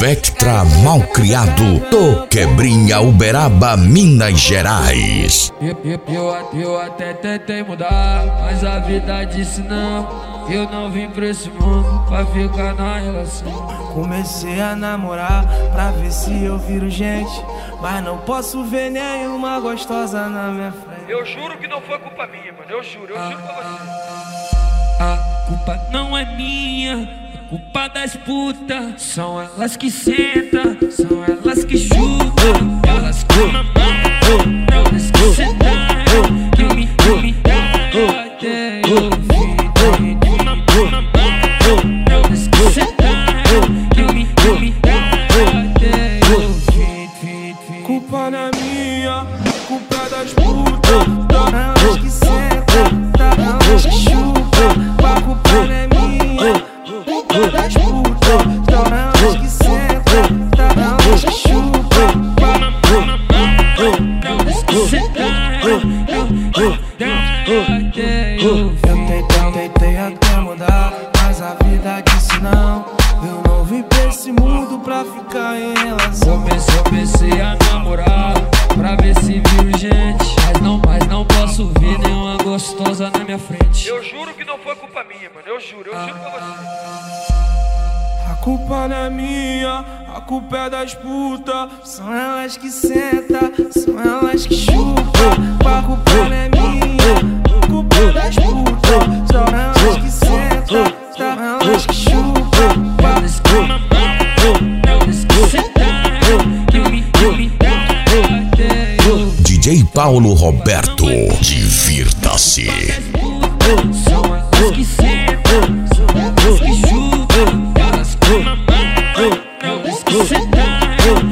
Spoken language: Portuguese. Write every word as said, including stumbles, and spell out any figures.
Vectra Malcriado, do Quebrinha, Uberaba, Minas Gerais. Eu, eu, eu, eu até tentei mudar, mas a vida disse não. Eu não vim pra esse mundo pra ficar na relação. Comecei a namorar pra ver se eu viro gente, mas não posso ver nenhuma gostosa na minha frente. Eu juro que não foi culpa minha, mano. Eu juro, eu ah, juro pra você. A culpa não é minha, é culpa das putas. São elas que sentam, são elas que chutam. Elas que mamam, elas que sentam. Que me, que me dá até eu vi. Elas que sentam, que me, que me dá até eu vi. Culpa não é minha, culpa é das putas. Elas que sentam, elas que chupam. A culpa não é minha, culpa é das putas. Elas que sentam, elas que chupam. Elas que sentam, eu tentei, tentei até mudar, mas a vida disse não. Eu não vim pra esse mundo pra ficar em relação. Comecei, comecei a namorar pra ver se viro gente, mas não, mas não posso ver nenhuma gostosa na minha frente. Eu juro que não foi culpa minha, mano. Eu juro, eu juro pra você. A culpa não é minha, a culpa é das putas. São elas que sentam, são elas que chupam. A culpa não é minha, a culpa é das putas. São elas que sentam, são elas que chupam. Elas que mamam, elas que sentam. Que me, que me dá até eu vi. D J Paulo Roberto, divirta-se. São elas que sentam, são elas que chupam. Elas que mamam, elas que sentam.